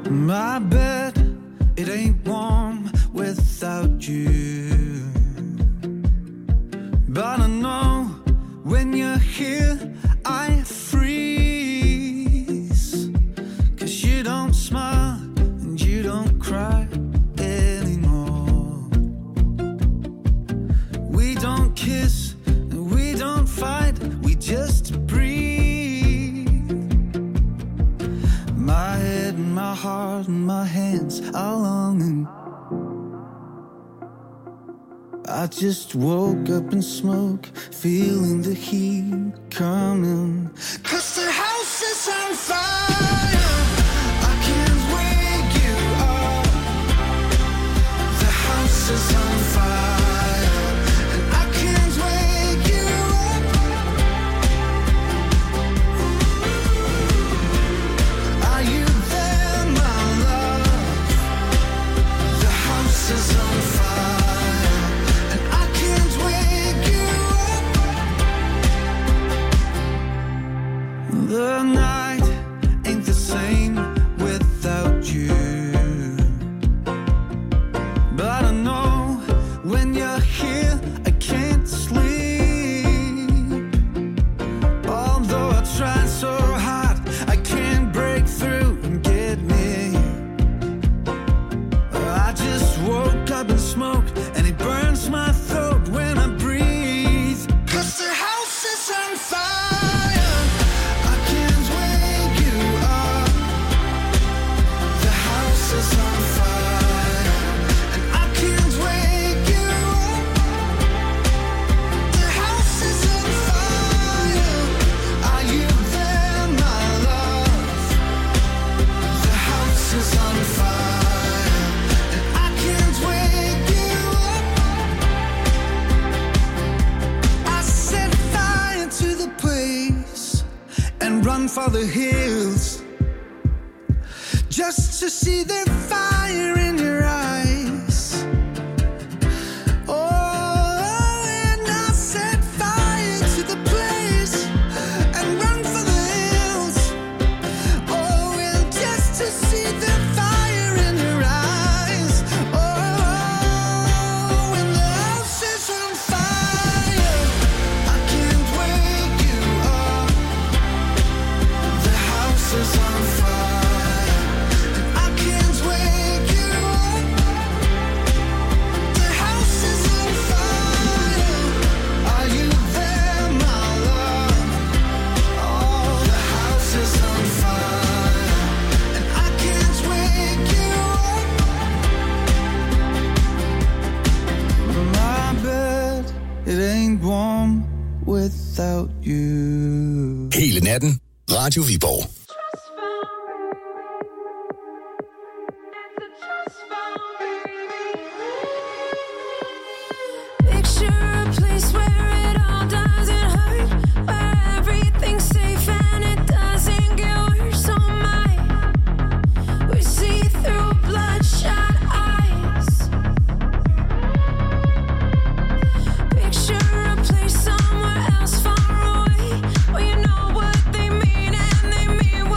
My bed, it ain't warm without you. But I know when you're here, I freeze. 'Cause you don't smile and you don't cry anymore. We don't kiss and we don't fight, we just breathe. My head and my heart and my hands are longing. I just woke up in smoke, feeling the heat coming. 'Cause the house is on fire, I can't wake you up. The house is on fire, and I can't wake you up. Are you there, my love? The house is on fire. The night ain't the same without you. But I know when you're here, I can't sleep. Although I try so hard, I can't break through and get near you. I just woke up in smoke, and it burns my throat when I breathe. 'Cause the house is on fire. Run for the hills just to see the fire in your eyes. Oh, and I set fire to the place and run for the hills. Oh, and just to see the fire in your eyes. Oh, and the house is on fire, I can't wake you up. The house is on fire, and I can't wake you up. The house is on fire. Are you there, my love? Oh, the house is on fire, and I can't wake you up. My bed, it ain't warm without you. Hele natten, Radio Viborg. Somewhere else far away, well, you know what they mean and they mean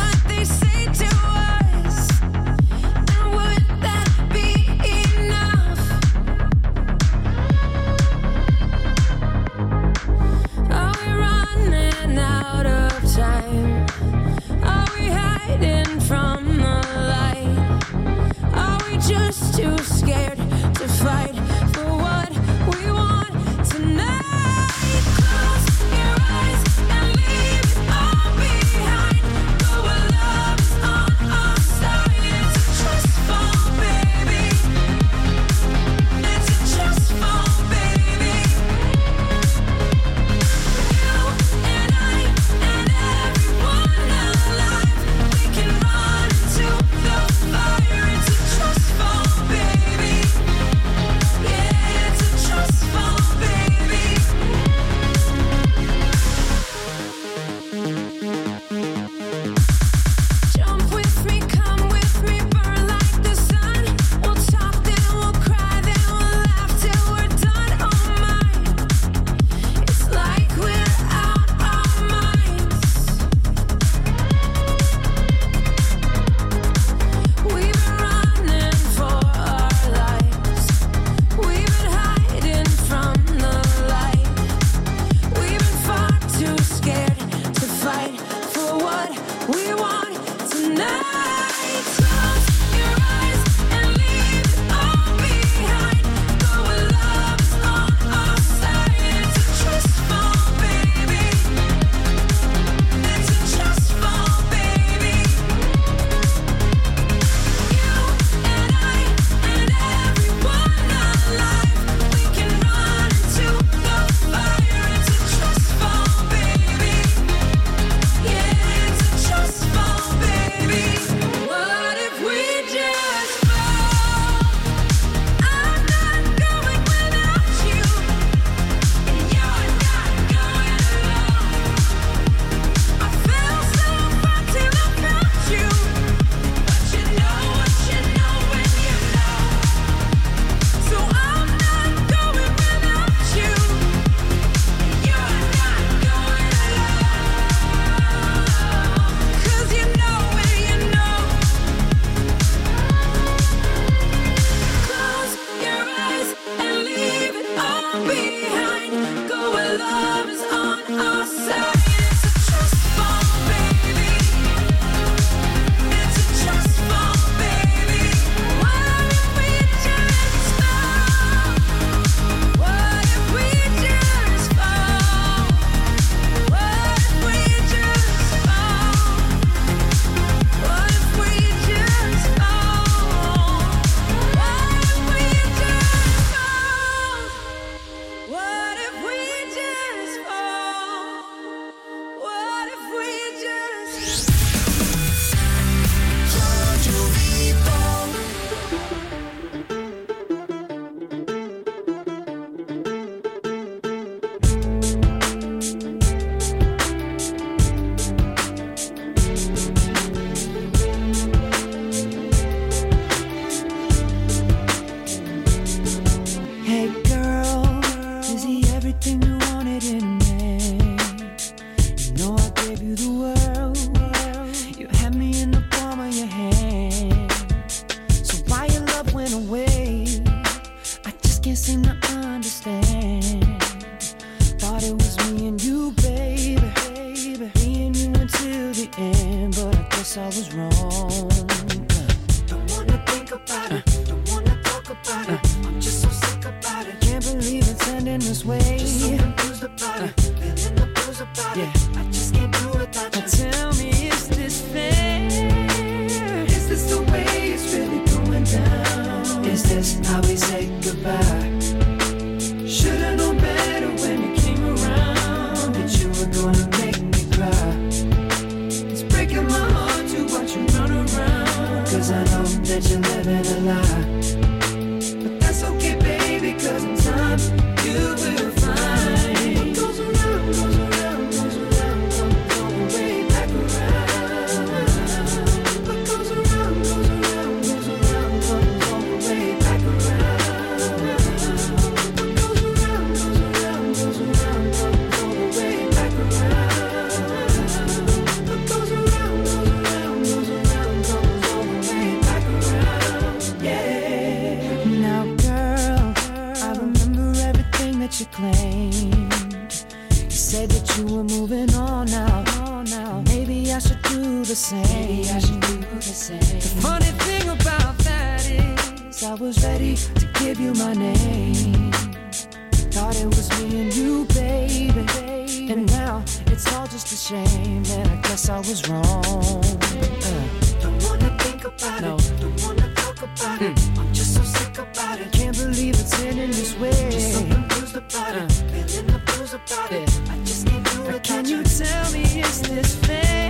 end, but I guess I was wrong. Don't wanna think about it, don't wanna talk about it. I'm just so sick about it. Can't believe it's ending this way. Just so confused about it, feeling the blues about it. I just can't do without you. Tell me, is this fair? Is this the way it's really going down? Is this how we say goodbye? Should've known better when you came around, that you were gonna make me cry. It's breaking my heart to watch you run around, 'cause I know that you're living a lie. But that's okay, baby, 'cause in time you will find what goes around, goes around, goes around, comes way back around. What goes around, goes around, goes around, comes way back around. What goes around, goes around, goes around, comes way back around. What goes around, goes around, goes around, comes way back around. Yeah. Now, girl, I remember everything that you claimed. You said that you were moving on now. Maybe I should do the same. The funny thing about that is I was ready to give you my name. Thought it was me and you, baby. And now it's all just a shame, and I guess I was wrong. Don't wanna think about it, don't wanna talk about it. I'm just so sick about it. Can't believe it's ending this way. Just so confused about it, feeling the blues about it. I just can't do it. Can you tell me, is this fair?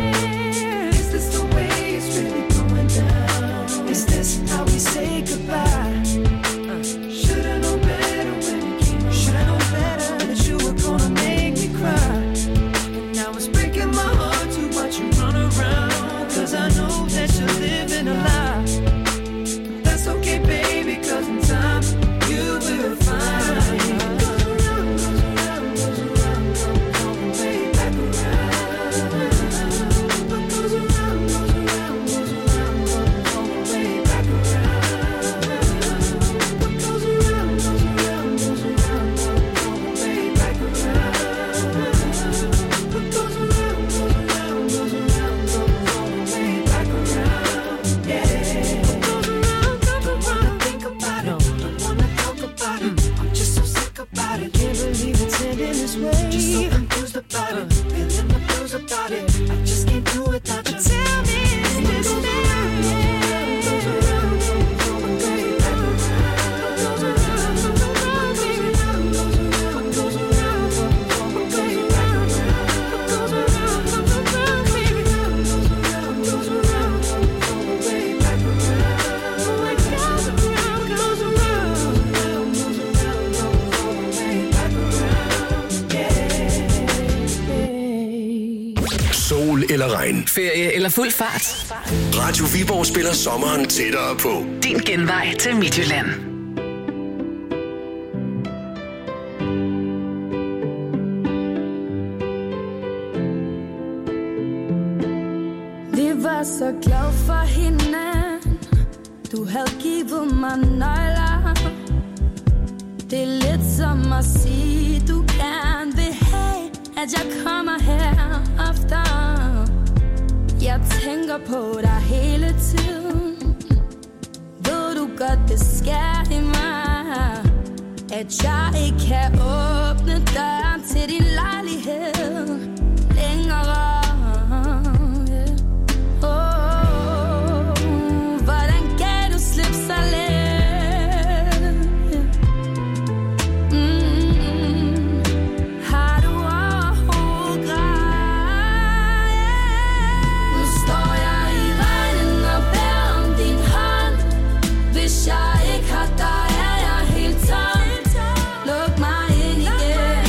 Is this the way it's really going down? Is this how we say goodbye? Should've known better when you came around. Should've known better that you were gonna make me cry. And now it's breaking my heart to watch you run around, 'cause I know that you're living a lie. But that's okay, baby, 'cause in time you will find. What goes around, goes around, goes around, comes way back around. What goes around, goes around, goes around, comes way back around. What goes around, goes around, goes around, comes way back around. What goes around, goes around, goes around, comes way back around. Yeah. What goes around, don't wanna think about it, don't wanna talk about it. I'm just so sick about it. Can't believe it's ending this way. Just so confused about it, feeling the blues about it. I just can't do it without you. Tell me, is this fair? Goes around, comes way back around. Goes around, goes around, goes around, goes around, comes way back around. Goes around, goes around, baby. Goes around, goes around, comes way back around. Goes around, goes around, goes around, comes way back around. Yeah. Sol eller regn. Ferie eller fuld fart. Radio Viborg spiller sommeren tættere på. Din genvej til Midtjylland. Vi var så glad for hinanden. Du havde givet mig nøgler. Det er lidt som at sige, du gerne vil have, at jeg kommer her ofte. Jeg tænker på dig hele tiden. Ved du godt, det skærer i mig, at jeg ikke kan åbne døren til din lejlighed længere. Hvordan gav du slip så let? Har du overhovedet grej? Nu står jeg i regnen og bærer om din hånd. Hvis jeg ikke har dig, er jeg helt tom. Luk mig ind igen.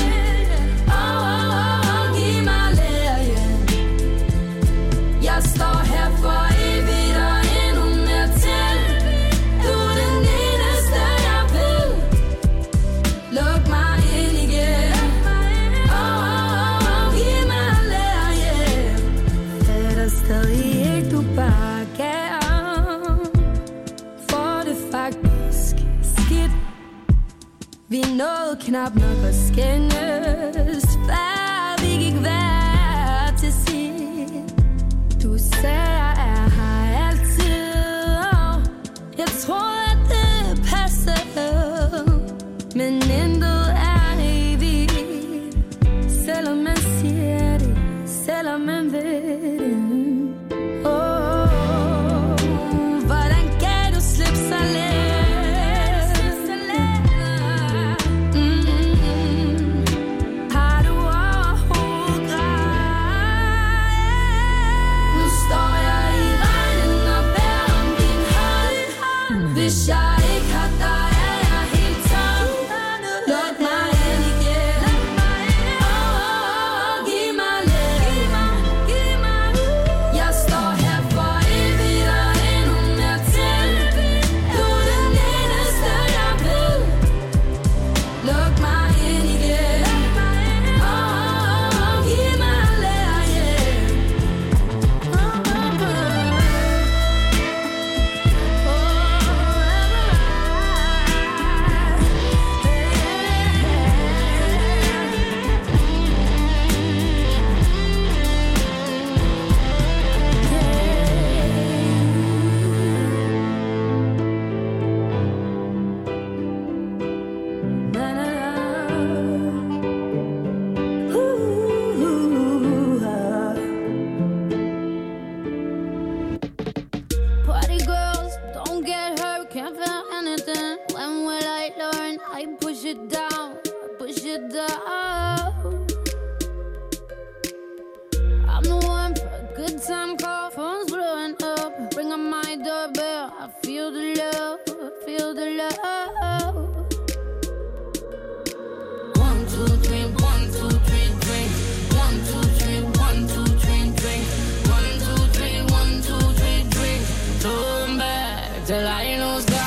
Giv mig lærgen. Jeg står her for evigt og endnu mere til. Du er den eneste, jeg vil. Luk mig ind igen. Giv mig lærgen. Fatter stadig ikke, du bare gav. For det faktisk skidt. Vi nåede knap nok at skændes, før vi gik hver til sit. time call, phone's blowing up. Ring on my doorbell, I feel the love, feel the love. 1, 2, 3, 1, 2, 3, drink. 1, 2, 3, 1, 2, 3, drink. 1, 2, 3, 1, 2, 3, drink. Turn back till I lose God.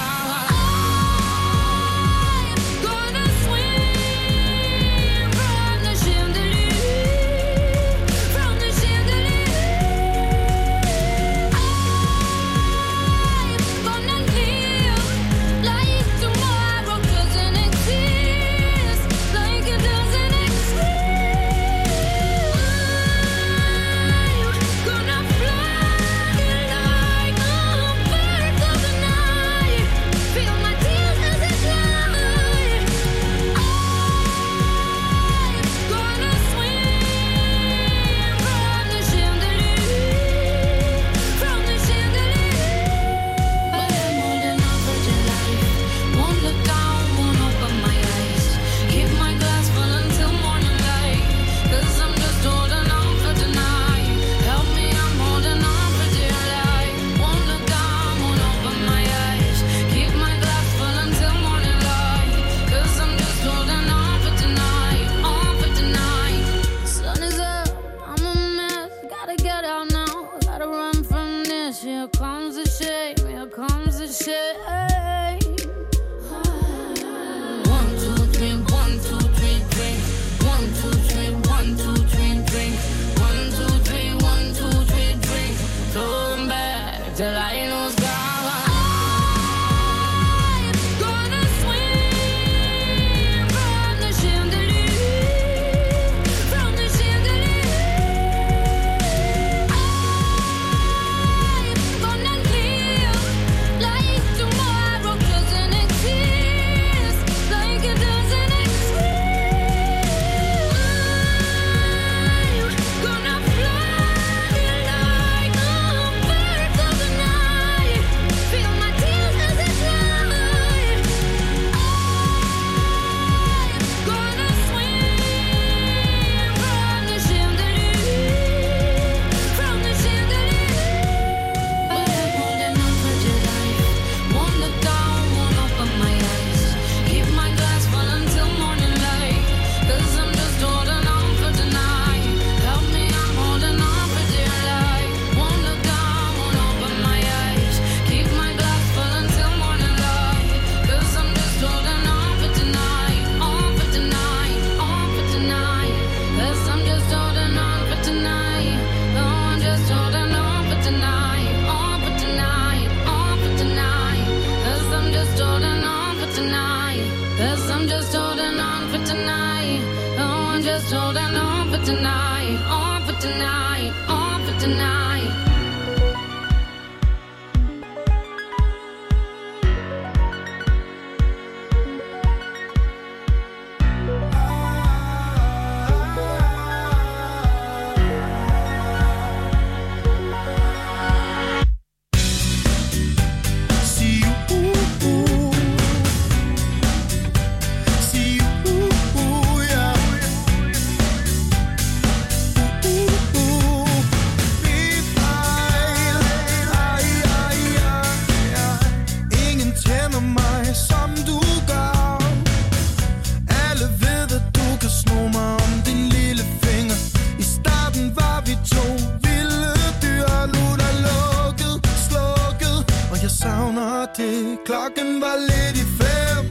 Klokken var lidt i 5.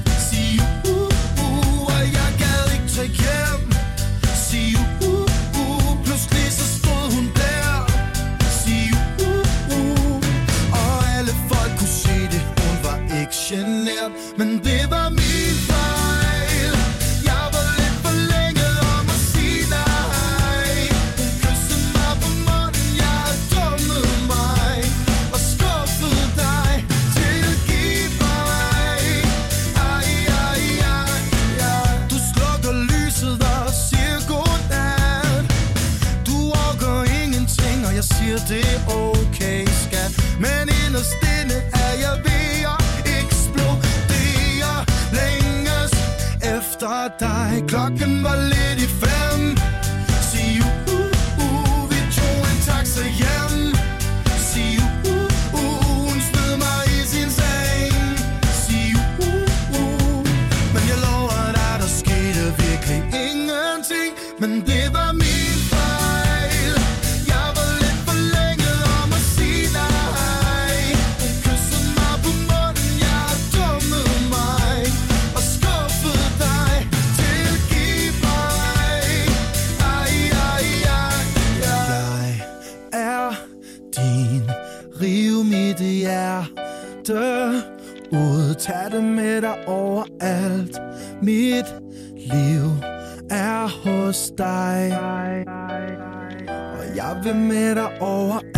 Sig og jeg gad ikke tage hjem. Sig pludselig så stod hun der. Sig og alle folk kunne se det. Hun var ikke genert, men det var min fejl. Jeg var lidt for længe om at sige nej. Hun kyssede mig på munden, jeg havde dummet mig og skuffet dig. Jeg siger det er okay, skat, men inderst inde er jeg ved at eksplodere. Længes efter dig. Klokken var lidt i 5. Sig vi tog en taxa Riv mit hjerte ud, tag det med dig overalt. Mit liv er hos dig, og jeg vil med dig overalt.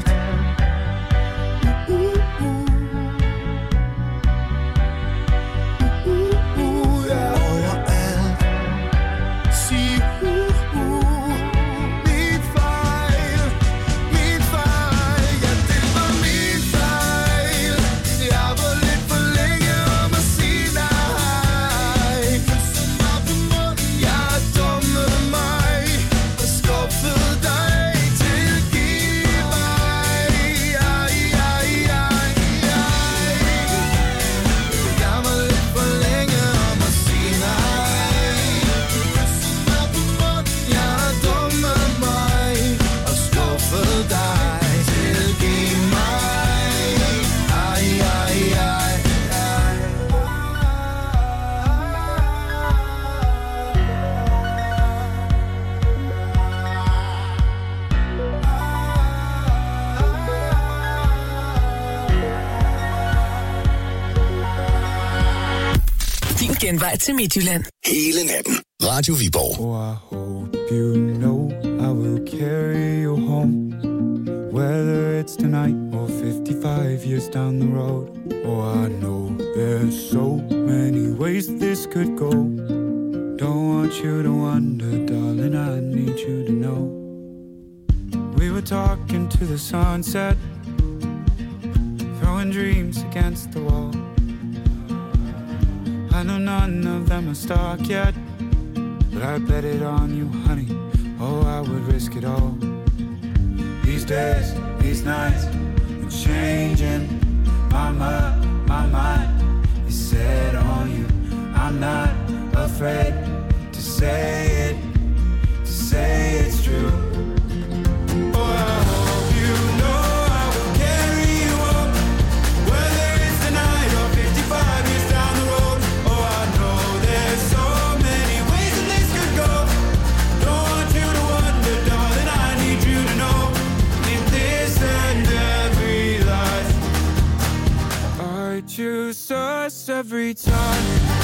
Genvej til Midtjylland. Hele natten. Radio Viborg. Oh, I hope you know I will carry you home, whether it's tonight or 55 years down the road. Oh, I know there's so many ways this could go. Don't want you to wonder, darling, I need you to know. We were talking to the sunset, throwing dreams against the wall. I know none of them are stuck yet, but I bet it on you, honey. Oh, I would risk it all. These days, these nights, I'm changing. My mind is set on you. I'm not afraid to say it's true. Oh, I hope you know I will carry you home, whether it's tonight or 55 years down the road. Choose us every time.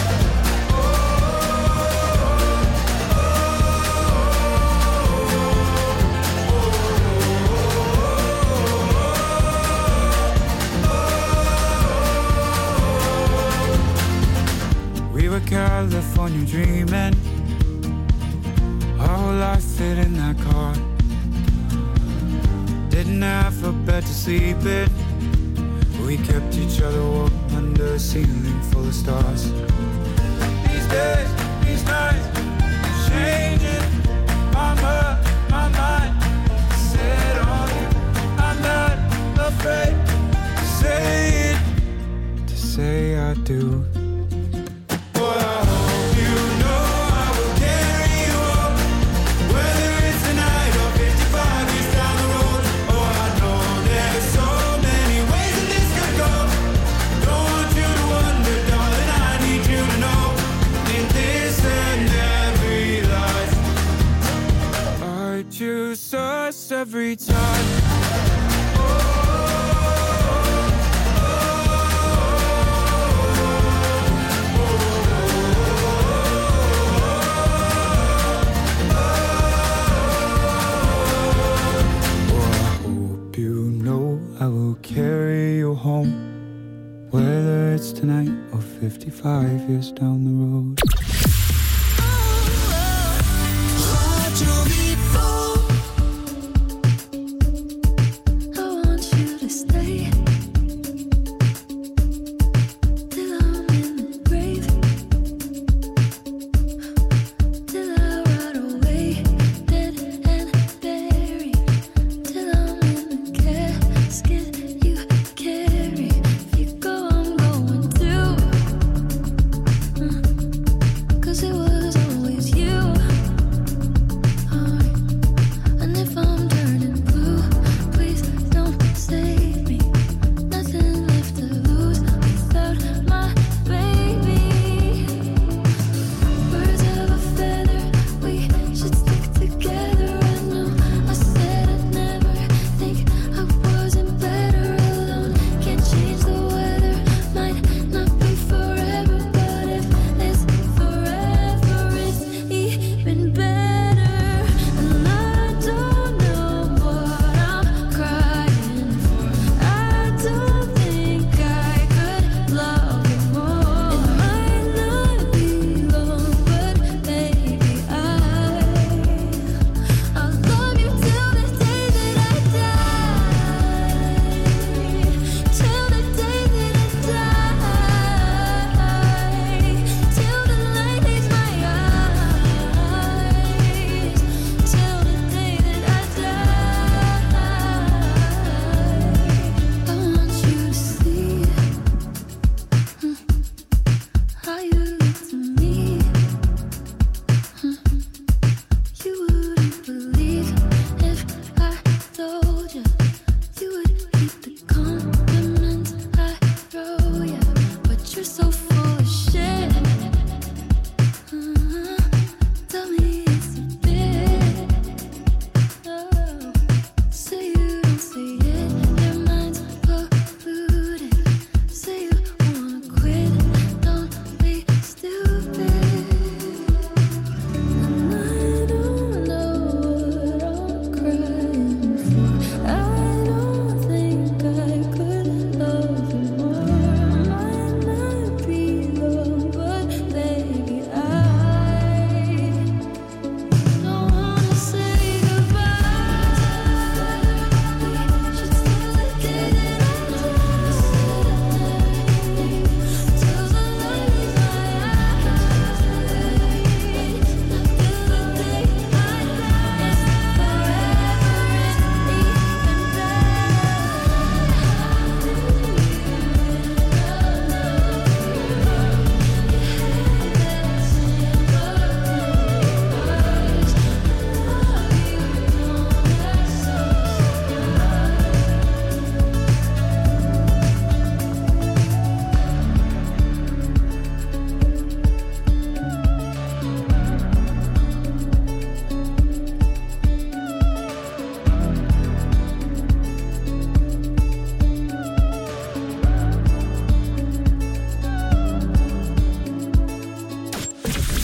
We were California dreaming, our whole life fit in that car. Didn't have a bed to sleep in, we kept each other warm under a ceiling full of stars. These days, these nights, changing. My mind set on you. I'm not afraid to say I do. But I hope you know I will carry you home, whether it's tonight or 55 years down the road. Oh, I know there's so many ways that this could go. Don't want you to wonder, darling, I need you to know. In this and every life, I choose us every time. I will carry you home, whether it's tonight or 55 years down the road.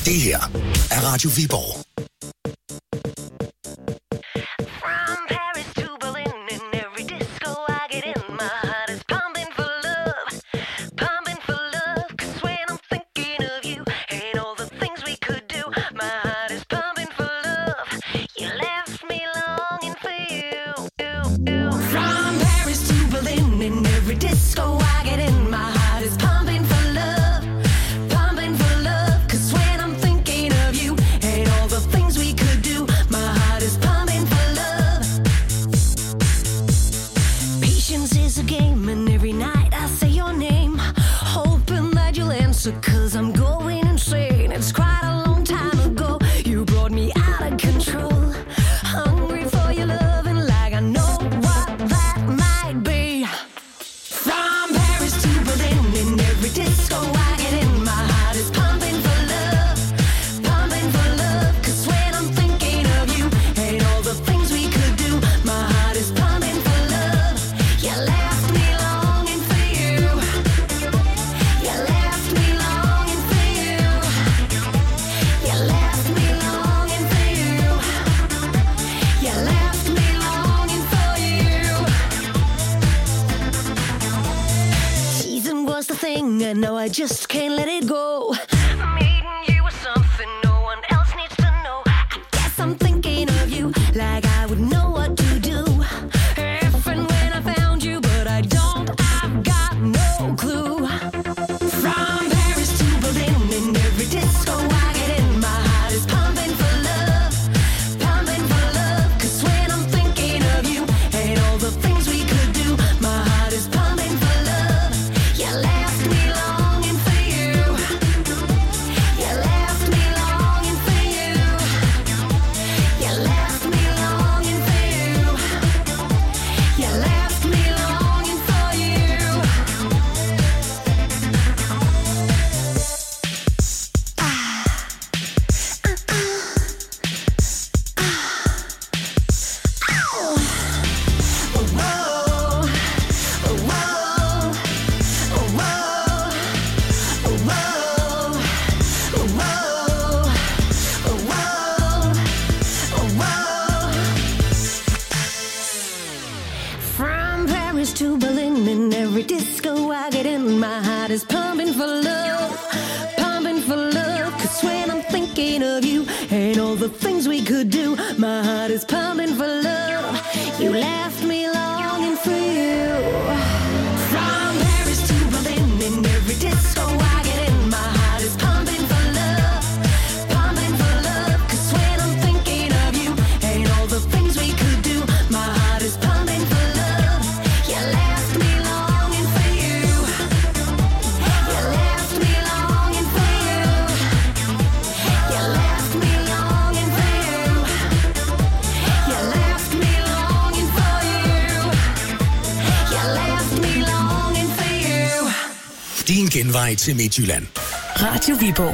Det her er Radio Viborg. Cause I'm going insane. It's quite a long time ago. You brought me out of control. Hungry for your loving like I know what that might be. From Paris to Berlin, in every disco I get in, my heart is pumping for love, pumping for love. Cause when I'm thinking of you and all the things we could do, my heart is pumping for love. You left me longing for you. You left me longing for you. You left me longing for you. You left me longing for you. Teasing was the thing, and now I just can't let it go. Meeting you was something no one else needs to know. I guess I'm thinking of you like I would know what to do if and when I found you, but I don't. I've got no clue. From Paris to Berlin, in every disco I get in, my heart is pumping for love, pumping for love. Cause when I'm thinking of you and all the things we could do, my heart is pumping for love. You left me longing for you. You left me longing for you. You left me longing for you. You left me longing for you. From Paris to Berlin, in every disco I get in, my heart is pumping for love, pumping for love. Cause when I'm thinking of you and all the things we could do, my heart is pumping for love. You left me longing for you. From Paris to Berlin, in every disco I get in, my heart is pumping for love, pumping for love. Cause when I'm thinking of you and all the things we could do, my heart is pumping for love. You left me longing for you. You left me longing for you. You left me longing for you. You left me longing for you. You left me longing for you. Din genvej til Midtjylland. Radio Viborg.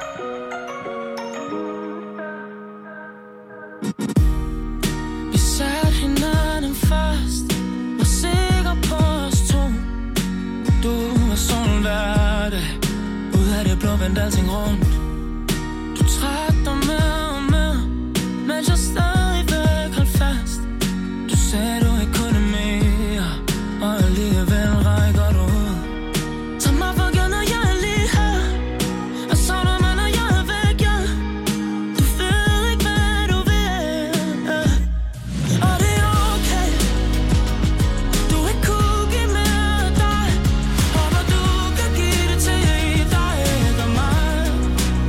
Vi satte hinanden fast, var sikker på os to. Du var sådan hver dag, ud af det blå vendte alting rundt. Du trak dig mere og mere, mens jeg stadigvæk holdt fast. Du sagde du ikke kunne mere, og alligevel rækker du ud. Tag mig for givet, når jeg er lige her, og savner mig, når jeg er væk, ja. Du ved ikke, hvad du vil, og det er okay. Du ikke kunne give mere af dig, håber du kan give det til dig og mig.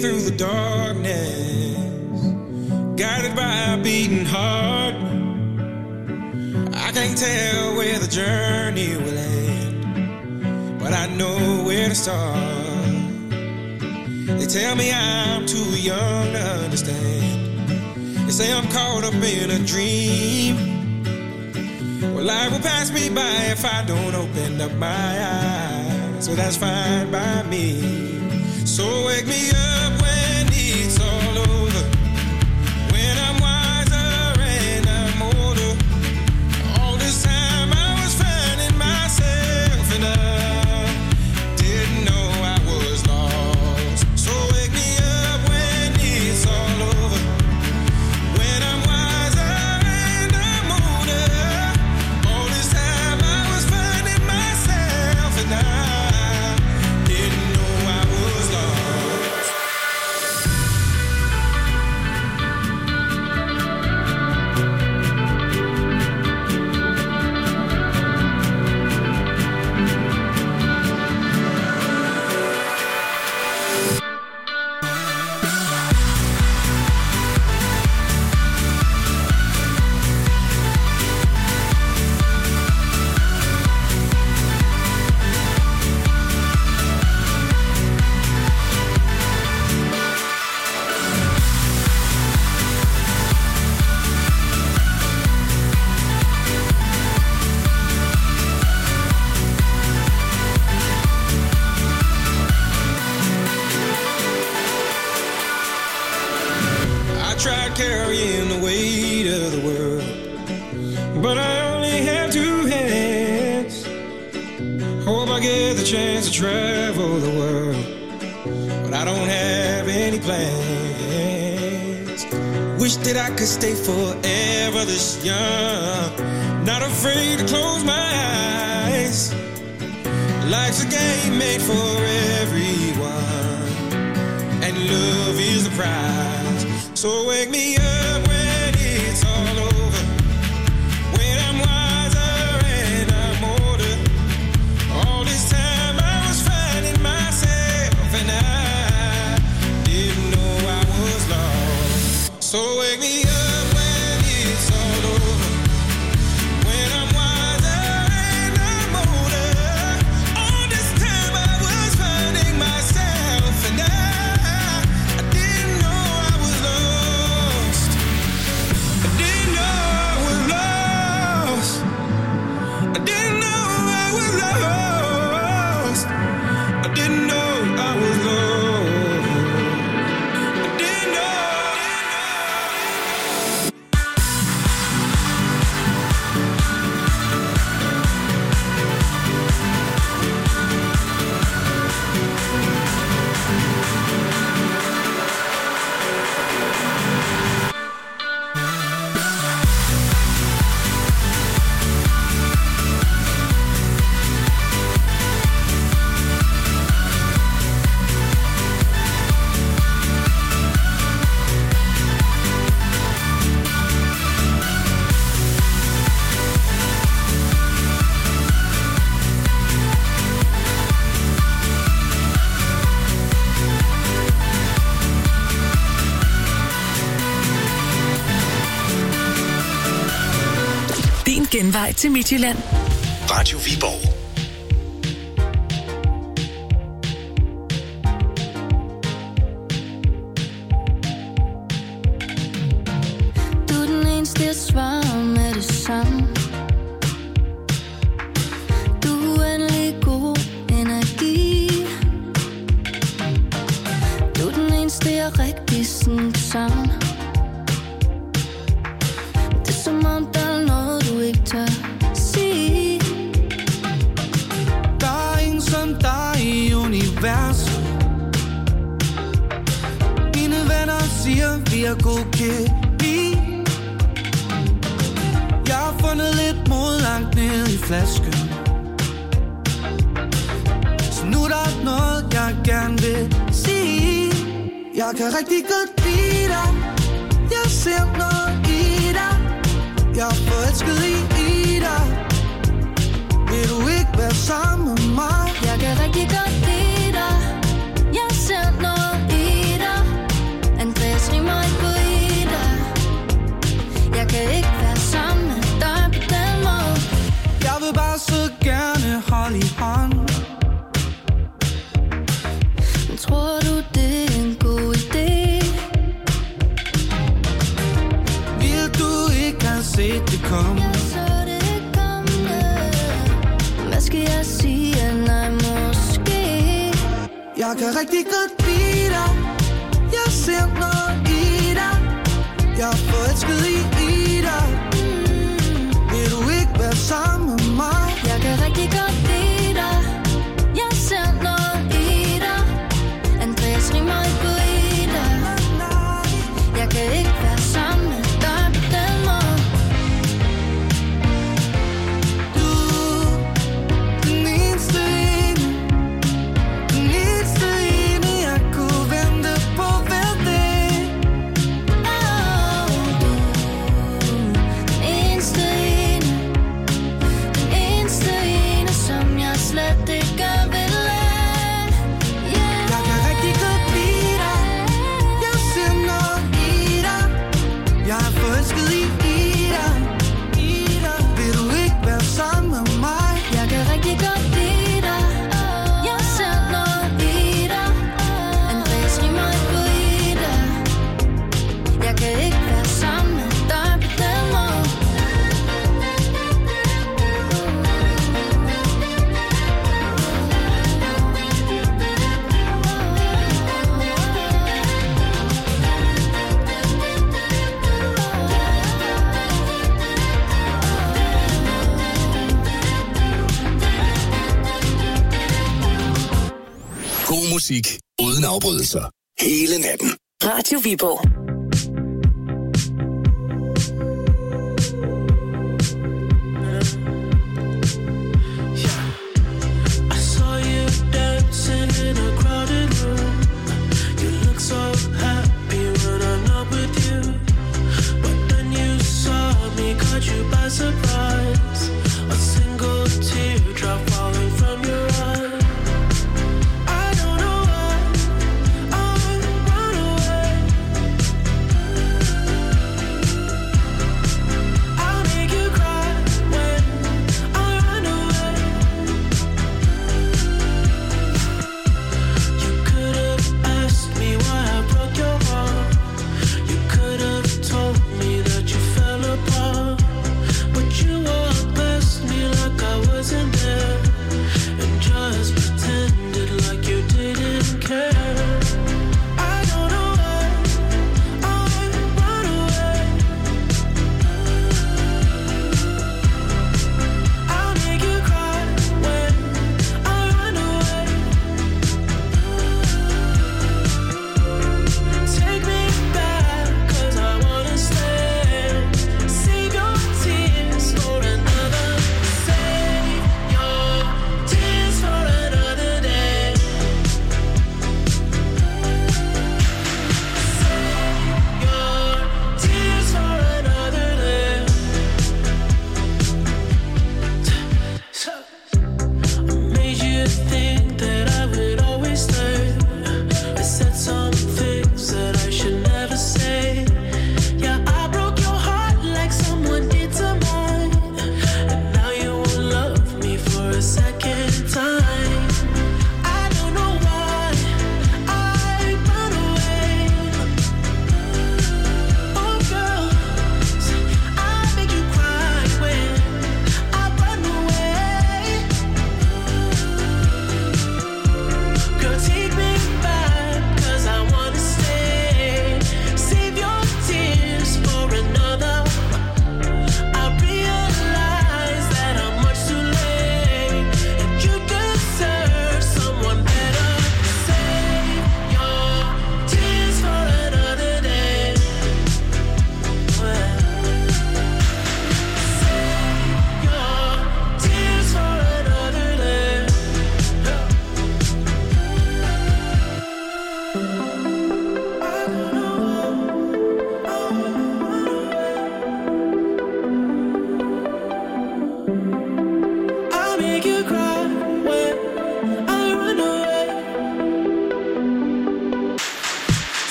through the darkness, guided by a beating heart. I can't tell where the journey will end, but I know where to start. They tell me I'm too young to understand. They say I'm caught up in a dream. Well, life will pass me by if I don't open up my eyes. So that's fine by me. So wake me up when it's all over, when I'm wiser and I'm older. All this time I was finding myself and I didn't know I was lost. So wake me up when it's all over, when I'm wiser and I'm older. All this time I was finding myself and I didn't know I was lost. I tried carrying the weight of the world, but I only have two hands. Hope I get the chance to travel the world, but I don't have any plans. Wish that I could stay forever this young, not afraid to close my eyes. Life's a game made for everyone, and love is the prize. So wake me up when it's all over, when I'm wiser and I'm older. All this time I was finding myself and I didn't know I was lost. So wake me up when it's all over, when I'm wiser and I'm older. All this time I was finding myself and I didn't know I was lost. I didn't know I was lost. I didn't know I was lost. I didn't know I was lost. I didn't know. Din genvej til Midtjylland. Radio Viborg. Du er den eneste, jeg svarer med det samme. Du er uendelig god energi. Du er den eneste, jeg rigtig sådan savner. Det er som om der er noget, du ikke tør sige. Der er ingen som dig i universet. Mine venner siger, vi er god kemi. Jeg har fundet lidt mod langt ned i flasken. Så nu er der noget, jeg gerne vil sige. Jeg kan rigtig godt lide dig. Jeg ser noget i dig. Jeg er forelsket i dig. Vil du ikke være sammen med mig? Jeg kan rigtig godt lide dig. Jeg ser noget i dig. kærlig hånd. Tror du, det er en god idé? Vil du ikke have set det komme? Jeg så det komme. Hvad skal jeg sige? Nej, måske. Jeg kan rigtig godt lide dig. Jeg ser noget i dig. Jeg er forelsket i dig. Vil du ikke være sammen med mig? Jeg kan rigtig godt lide dig. Jeg ser noget i dig. Andreas rimer ikke på i dig. Jeg kan ikke være sammen med dig på den måde. Du, den eneste ene. Den eneste ene, jeg kunne vente på hver dag. Du, den eneste ene. Den eneste ene, som jeg slet ikke vil lade. Jeg kan rigtig godt lide dig. Jeg ser noget i dig. Jeg er forelsket i dig. Vil du ikke være sammen med mig? Jeg kan rigtig godt lide dig. Jeg ser noget i dig. Andreas rimer ikke på i dig. Jeg kan ikke være sammen med dig på den måde. God musik uden afbrydelser. Hele natten. Radio Viborg. I saw you dancing in a crowded room. You look so happy when I'm not with you. But then you saw me, caught you by surprise. A single teardrop falling from your eye. I don't know why I run away.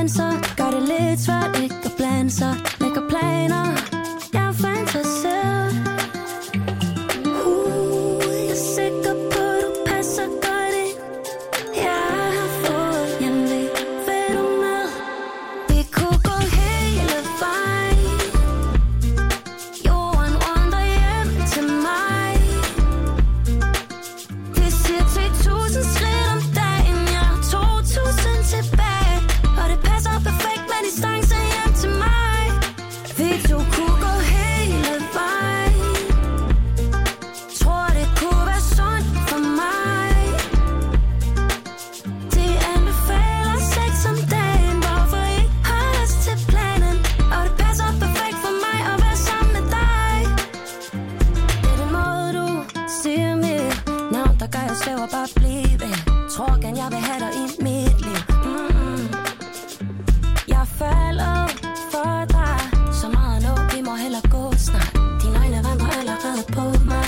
danser, gør det lidt svært ikke at blande sig. Lægger planer, jeg er fantaseret. Jeg er sikker på, du passer godt ind. Jeg har fået hjemve, vil du med? Vi kunne gå hele vejen. Jorden rundt og hjem til mig. Vi siger 10.000 skridt om dagen, jeg har 2.000 tilbage. Og det passer perfekt med distance hjem til mig. Vi to kunne gå hele vejen. Tror det kunne være sundt for mig. De anbefaler sex om dagen, hvorfor I har lyst til planen. Og det passer perfekt for mig at være sammen med dig. Det er den måde du siger mit navn, der gør jeg svæver bare blive. Tror gerne jeg vil have dig i mit liv. Jeg falder for dig så meget nu, vi må hellere gå snart. Dine øjne vandrer allerede på mig.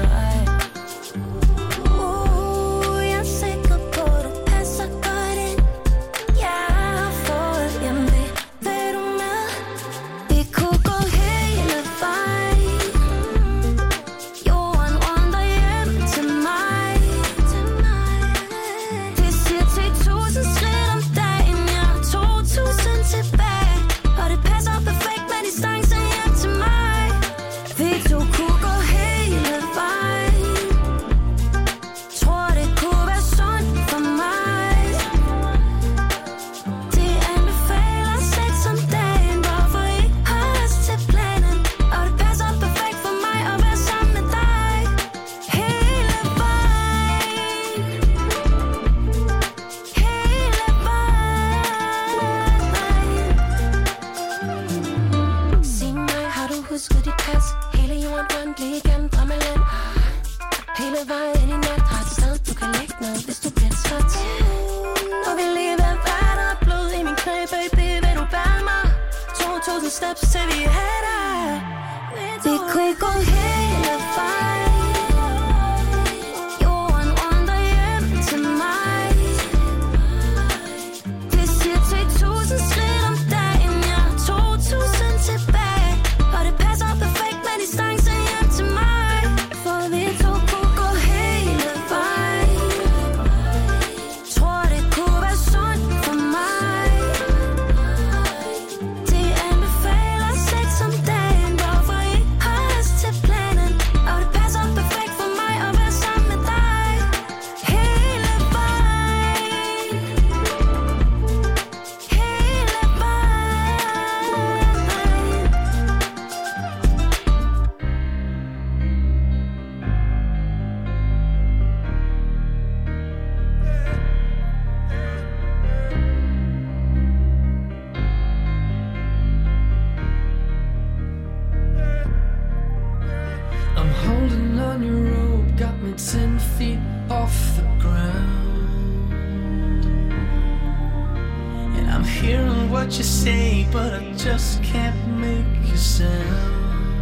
Jeg er sikker på, du passer godt ind. Jeg har fået hjemve, vil du med? Vi kunne gå hele vejen. Jorden rundt og hjem til mig. Vi siger 10.000 skridt om dagen, jeg har 2.000 tilbage. Og det passer perfekt med distance hjem til mig. Vi to kunne gå hele vejen. Tror det kunne være sundt for mig. De anbefaler sex om dagen, hvorfor I har lyst til planen. Og det passer perfekt for mig at være sammen med dig. Hele vejen. Hele vejen. Sig mig, har du husket dit pas? Hele jorden rundt, lige igennem drømmeland. Hele vejen i nat, har et sted, du kan lægge ned, hvis du bliver træt. Og vi lige ved vand og blod i min knæ, baby, vil du bære mig? 2.000 steps til vi er der. Vi kunne gå hele vejen. Jorden rundt og hjem til mig. Vi siger 10.000 skridt om dagen, jeg har 2.000 tilbage. Og det passer perfekt med distance hjem til mig. For vi to kunne gå hele vejen. Tror det kunne være sundt for mig. De anbefaler sex om dagen, hvorfor I har lyst til planen. Og det passer perfekt for mig at være sammen med dig. Hele vejen. Hele I'm holding on your rope, got me 10 feet off the ground. And I'm hearing what you say, but I just can't make a sound.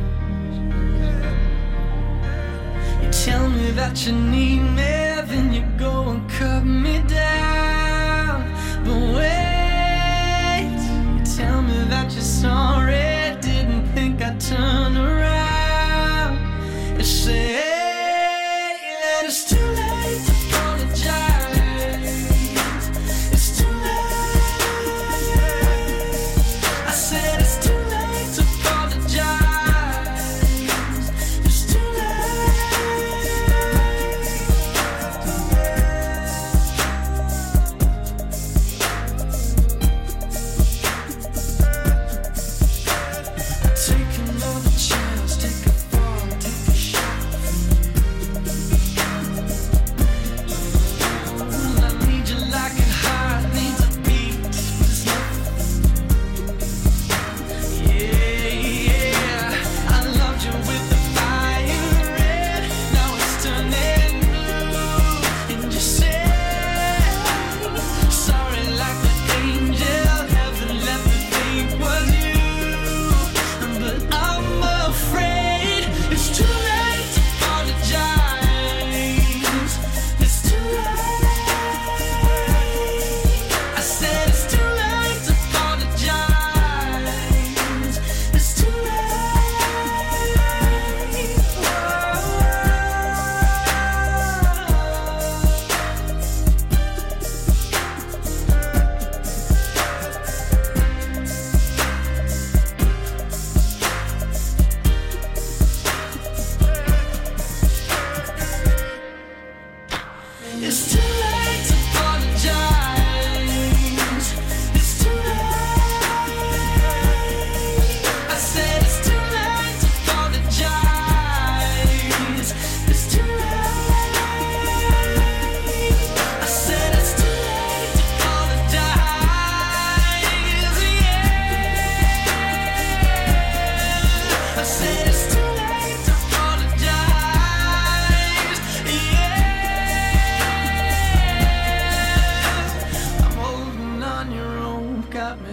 You tell me that you need me, then you go and cut me down. But wait, you tell me that you're sorry, didn't think I'd turn around. You say that it's too late to apologize. It's too late. I said it's too late to apologize. It's too late.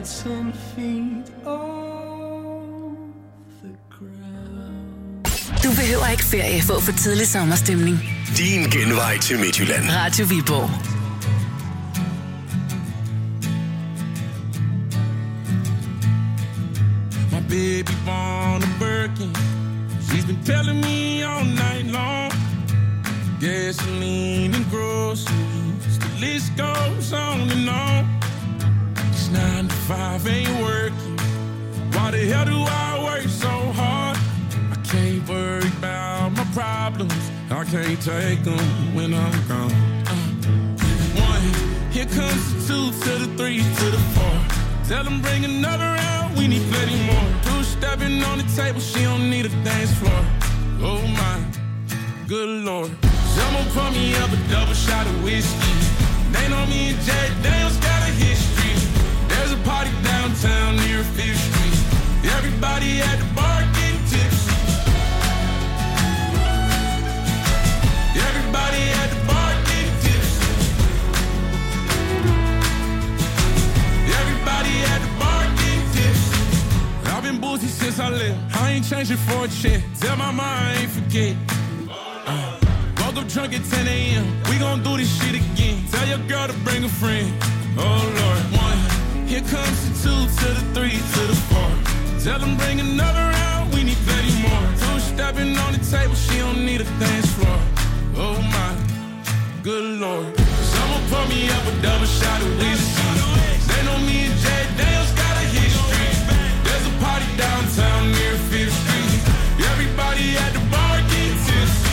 10 feet off the ground. Du behøver ikke ferie for at få tidlig sommerstemning. Din genvej til Midtjylland. Radio Viborg. My baby born a Birkin. She's been telling me all night long. Gasoline and groceries, the list goes on and on. It's 9 to 5, ain't working. Why the hell do I work so hard? I can't worry about my problems. I can't take them when I'm gone. 1, here comes the 2 to the 3 to the 4. Tell them bring another round, we need plenty more. 2 stepping on the table, she don't need a dance floor. Oh my, good lord. Someone pour me up a double shot of whiskey. They know me and Jack Daniels got a history. There's a party downtown near 5th Street. Everybody at the bar getting tipsy. Everybody at the bar getting tipsy. Everybody at the bar getting tipsy. I've been boozy since I left. I ain't changing for a check. Tell my mom I ain't forget. Woke up drunk at 10 a.m. We gon' do this shit again. Tell your girl to bring a friend. Oh Lord. 1, here comes the 2 to the 3 to the 4. Tell them bring another round, we need plenty more. 2 stepping on the table, she don't need a dance floor. Oh my, good lord. Someone pour me up a double shot of whiskey. They know me and Jack Daniels got a history. There's a party downtown near 5th Street. Everybody at the bar getting tipsy.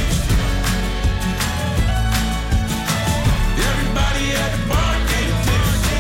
Everybody at the bar getting tipsy.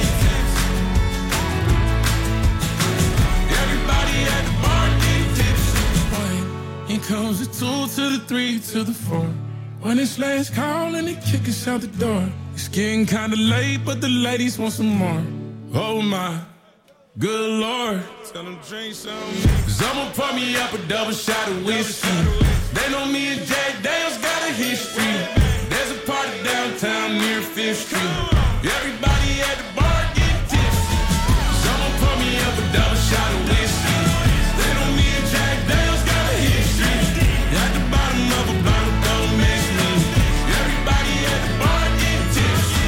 Everybody at the bar getting tipsy. Here comes the 2 to the 3 to the 4. When it's last call and they kick us out the door. It's getting kinda late, but the ladies want some more. Oh my, good lord. Tell them drink some. Someone pour me up a double shot of whiskey. They know me and Jack Daniels got a history. There's a party downtown near 5th Street. Everybody at the bar getting tipsy. Someone pour me up a double shot of whiskey. They know me and Jack Daniels got a history. At the bottom of a bottle, don't miss me. Everybody at the bar getting tipsy.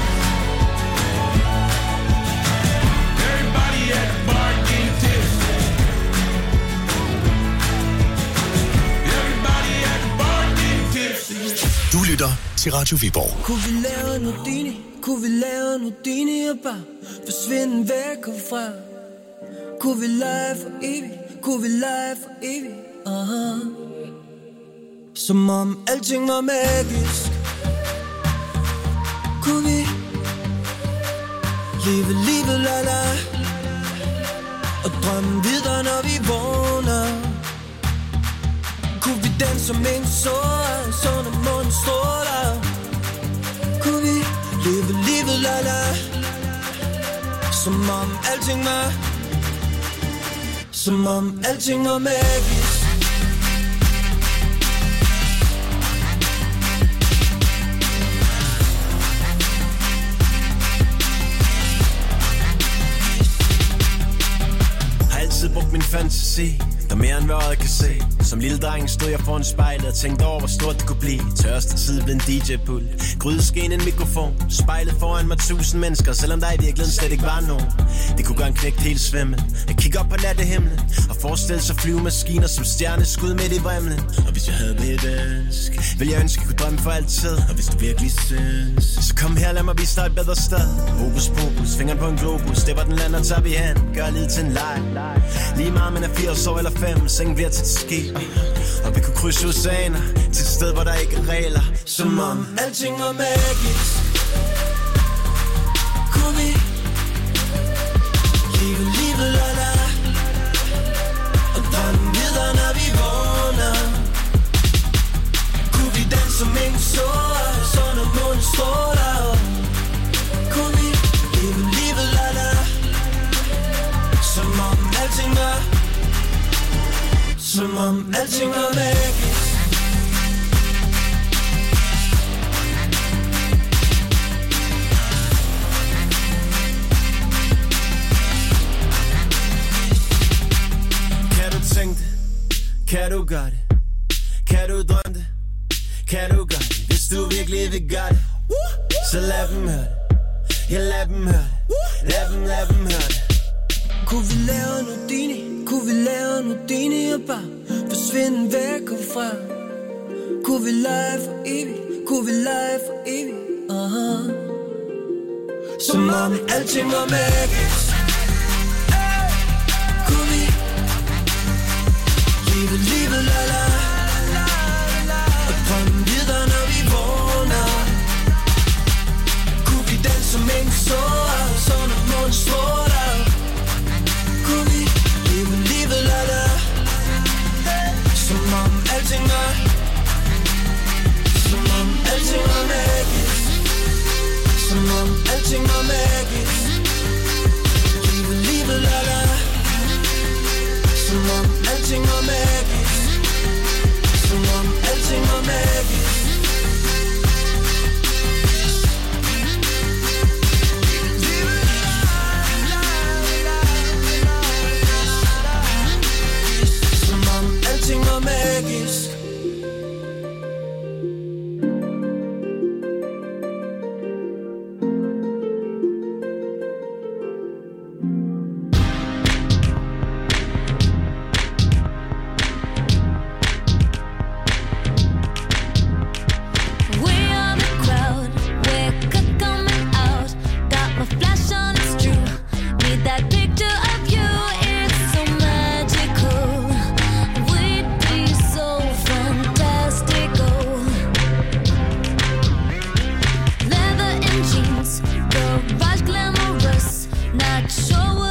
Everybody at the bar getting tipsy. Everybody at the bar getting tipsy. Du lytter til Radio Viborg. Kunne vi lave en Houdini? Kunne vi lave en Houdini og bare forsvinde væk herfra? Kunne vi lege for evigt? Kunne vi lege for evigt? Som om alting var magisk. Kunne vi leve livet la la og drømme videre når vi vågner? Kunne vi danse som en sår, så når månen stråler? Kunne vi leve livet la la som om alting var, som om alting var magisk. Brugt min fantasi, der mere end hvad øjet kan se. Som lille dreng stod jeg foran spejlet og tænkte over, hvor stort det kunne blive. Tørste tid blev en DJ-pult, grydeskeen en mikrofon. Spejlet foran mig 1000 mennesker, selvom der i virkeligheden slet ikke var nogen. Det kunne gøre en knægt helt svimmel. Jeg kigger op på nattehimlen og forestille sig flyvemaskiner som stjerneskud midt i vrimlen. Og hvis jeg havde et ønske, ville jeg ønske, jeg kunne drømme for altid. Og hvis du virkelig synes, så kom her, lad mig vise dig et bedre sted. Hokus pokus, fingeren på en globus, det var den land, og tager vi hen. Gør livet til en leg. Lige meget man er 80 år eller 5, sengen bliver til et skib. Og vi kunne krydse oceaner til et sted, hvor der ikke er regler. Som om alting var magisk. Kunne vi leve livet la la og drømme videre når vi vågner? Kunne vi danse som en sår, så når månen stråler? Kunne vi leve livet la la som om alting var, som om alting var magisk. Kan du gøre det? Kan du drømme det? Kan du gøre det? Hvis du virkelig vil gøre det, så lad dem høre det. Ja, lad dem høre det. Lad dem høre det. Kunne vi lave en Houdini? Kunne vi lave en Houdini og bare forsvinde væk herfra? Kunne vi lege for evigt? Kunne vi lege for evigt? Som om alting var magisk. Kunne vi livet la la og drømme videre når vi vågner? Kunne vi danse som ingen sår, så når månen stråler? Kunne vi livet la la som om alting var magisk? Som om alting var magisk. Livet la la som om alting var magisk. Som om alting var magisk. Som om alting var magisk. Not sure